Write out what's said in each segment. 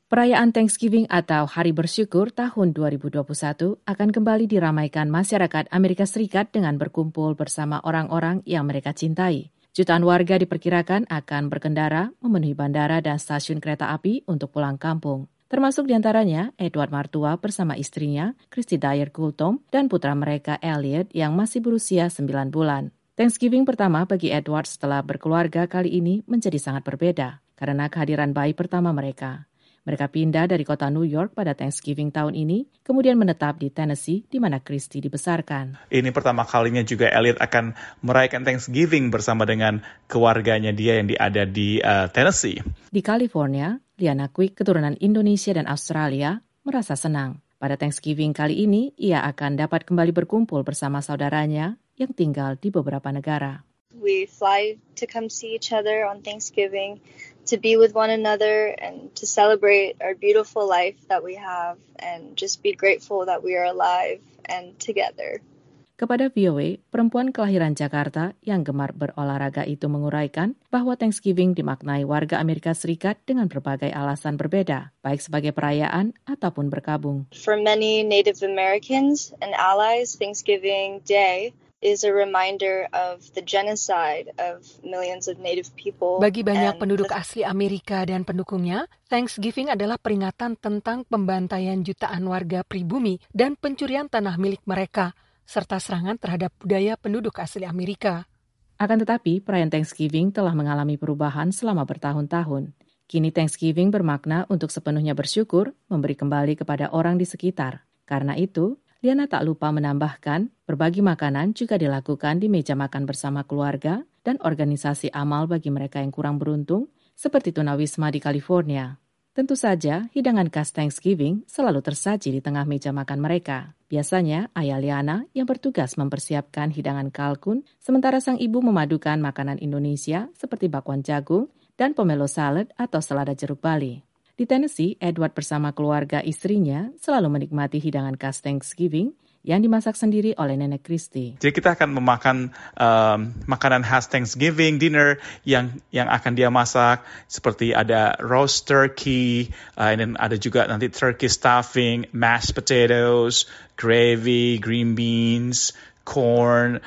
Perayaan Thanksgiving atau Hari Bersyukur tahun 2021 akan kembali diramaikan masyarakat Amerika Serikat dengan berkumpul bersama orang-orang yang mereka cintai. Jutaan warga diperkirakan akan berkendara memenuhi bandara dan stasiun kereta api untuk pulang kampung. Termasuk diantaranya Edward Martua bersama istrinya, Christy Dyer Coulthom, dan putra mereka Elliot yang masih berusia 9 bulan. Thanksgiving pertama bagi Edward setelah berkeluarga kali ini menjadi sangat berbeda karena kehadiran bayi pertama mereka. Mereka pindah dari kota New York pada Thanksgiving tahun ini, kemudian menetap di Tennessee, di mana Christy dibesarkan. Ini pertama kalinya juga Elliot akan merayakan Thanksgiving bersama dengan keluarganya dia yang ada di Tennessee. Di California, Liana Quick, keturunan Indonesia dan Australia, merasa senang. Pada Thanksgiving kali ini, ia akan dapat kembali berkumpul bersama saudaranya yang tinggal di beberapa negara. We fly to come see each other on Thanksgiving, to be with one another and to celebrate our beautiful life that we have and just be grateful that we are alive and together. Kepada VOA, perempuan kelahiran Jakarta yang gemar berolahraga itu menguraikan bahwa Thanksgiving dimaknai warga Amerika Serikat dengan berbagai alasan berbeda, baik sebagai perayaan ataupun berkabung. For many Native Americans and allies, Thanksgiving Day is a reminder of the genocide of millions of Native people. Bagi banyak penduduk asli Amerika dan pendukungnya, Thanksgiving adalah peringatan tentang pembantaian jutaan warga pribumi dan pencurian tanah milik mereka, serta serangan terhadap budaya penduduk asli Amerika. Akan tetapi, perayaan Thanksgiving telah mengalami perubahan selama bertahun-tahun. Kini Thanksgiving bermakna untuk sepenuhnya bersyukur, memberi kembali kepada orang di sekitar. Karena itu, Liana tak lupa menambahkan, berbagi makanan juga dilakukan di meja makan bersama keluarga dan organisasi amal bagi mereka yang kurang beruntung, seperti Tunawisma di California. Tentu saja, hidangan khas Thanksgiving selalu tersaji di tengah meja makan mereka. Biasanya, ayah Liana yang bertugas mempersiapkan hidangan kalkun, sementara sang ibu memadukan makanan Indonesia seperti bakwan jagung dan pomelo salad atau selada jeruk Bali. Di Tennessee, Edward bersama keluarga istrinya selalu menikmati hidangan khas Thanksgiving yang dimasak sendiri oleh nenek Christy. Jadi kita akan memakan makanan khas Thanksgiving dinner yang akan dia masak, seperti ada roast turkey, dan ada juga nanti turkey stuffing, mashed potatoes, gravy, green beans, corn,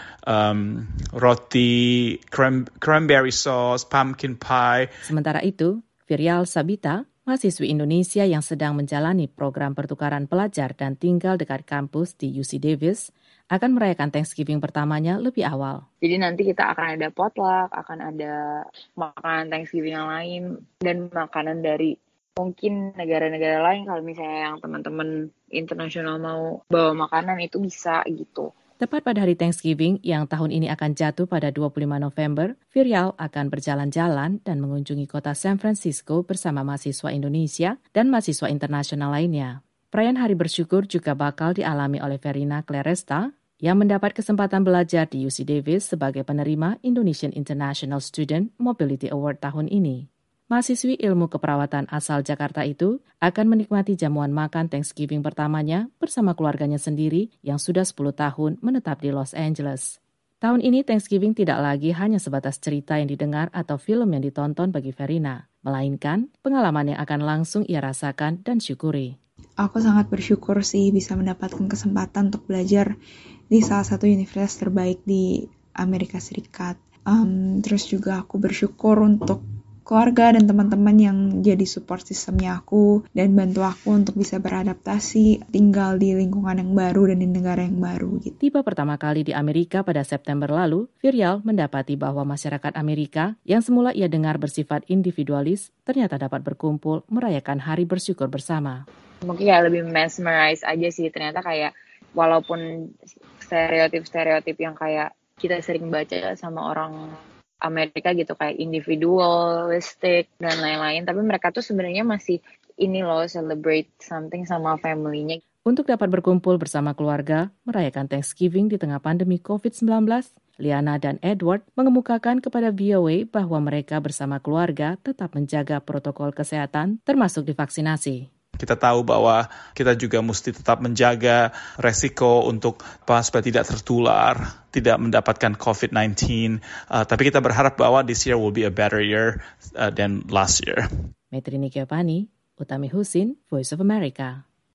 roti, cranberry sauce, pumpkin pie. Sementara itu, Virial Sabita, mahasiswi Indonesia yang sedang menjalani program pertukaran pelajar dan tinggal dekat kampus di UC Davis, akan merayakan Thanksgiving pertamanya lebih awal. Jadi nanti kita akan ada potluck, akan ada makanan Thanksgiving yang lain, dan makanan dari mungkin negara-negara lain. Kalau misalnya yang teman-teman internasional mau bawa makanan itu bisa gitu. Tepat pada hari Thanksgiving yang tahun ini akan jatuh pada 25 November, Virial akan berjalan-jalan dan mengunjungi kota San Francisco bersama mahasiswa Indonesia dan mahasiswa internasional lainnya. Perayaan Hari Bersyukur juga bakal dialami oleh Verina Claresta yang mendapat kesempatan belajar di UC Davis sebagai penerima Indonesian International Student Mobility Award tahun ini. Mahasiswi ilmu keperawatan asal Jakarta itu akan menikmati jamuan makan Thanksgiving pertamanya bersama keluarganya sendiri yang sudah 10 tahun menetap di Los Angeles. Tahun ini Thanksgiving tidak lagi hanya sebatas cerita yang didengar atau film yang ditonton bagi Verina, melainkan pengalaman yang akan langsung ia rasakan dan syukuri. Aku sangat bersyukur sih bisa mendapatkan kesempatan untuk belajar di salah satu universitas terbaik di Amerika Serikat. Terus juga aku bersyukur untuk keluarga dan teman-teman yang jadi support sistemnya aku dan bantu aku untuk bisa beradaptasi, tinggal di lingkungan yang baru dan di negara yang baru. Gitu. Tiba pertama kali di Amerika pada September lalu, Virial mendapati bahwa masyarakat Amerika yang semula ia dengar bersifat individualis, ternyata dapat berkumpul merayakan Hari Bersyukur bersama. Mungkin kayak lebih mesmerize aja sih, ternyata kayak walaupun stereotip-stereotip yang kayak kita sering baca sama orang Amerika gitu kayak individualistic dan lain-lain, tapi mereka tuh sebenarnya masih ini loh celebrate something sama family-nya. Untuk dapat berkumpul bersama keluarga, merayakan Thanksgiving di tengah pandemi COVID-19, Liana dan Edward mengemukakan kepada VOA bahwa mereka bersama keluarga tetap menjaga protokol kesehatan termasuk divaksinasi. Kita tahu bahwa kita juga mesti tetap menjaga resiko untuk supaya tidak tertular, tidak mendapatkan COVID-19. Tapi kita berharap bahwa this year will be a better year than last year. Metrini Kiopani, Utami Husin, Voice of America.